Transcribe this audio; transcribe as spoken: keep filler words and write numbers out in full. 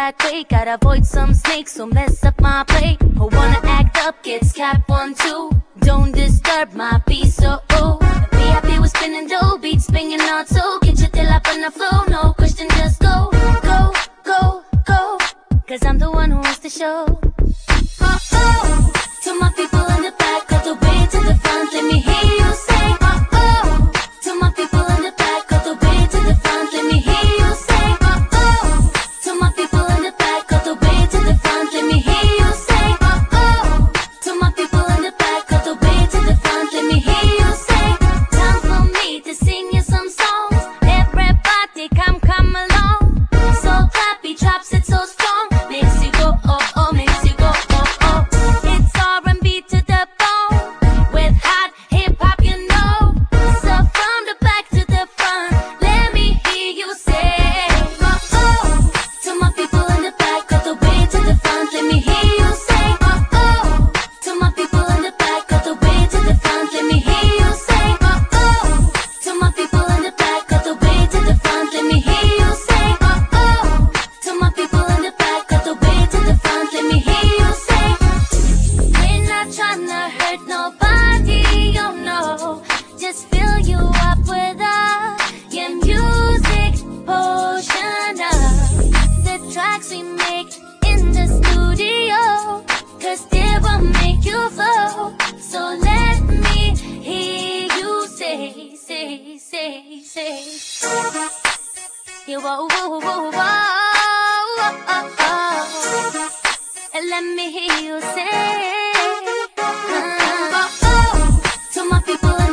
that way. Gotta avoid some snakes who mess up my plate. Who wanna act up gets capped one, two. Don't disturb my peace, oh oh. Be happy with spinning dough, beats spinning out so. Get your tail up on the flow, no question, just go. Go, go, go. Cause I'm the one who wants the show. Oh oh. To my people in the back, cut the way to the front, let me hear you say oh oh. To my people in the back, cut the way to the front, let me hear you say oh oh. To my people in the back, cut the way to the front, let me hear you say oh oh. To my people in the back, cut the way to the front, let me hear you say. Time for me to sing you some songs. Everybody come, come along. So clappy, drops it so strong. Makes you go oh oh, makes you go oh oh. It's R and B to the bone. With hot hip hop, you know. So from the back to the front, let me hear you say oh oh. To my people in the back, cut the way to the front, let me hear you say oh oh. To my people in the back, cut the way to the front, let me hear you say oh oh. To my people in the back, cut the way to the front, let me hear you say oh oh. To my people in the back, cut the way to the front, let me hear you say. We're not tryna hurt nobody, oh no. Just fill you up with our your music potion of the tracks we make in the studio. Cause they will make you flow. So let me hear you say, say, say, say. Yeah, whoa, whoa, whoa, whoa, oh, oh. And let me hear you say, oh, oh. To my people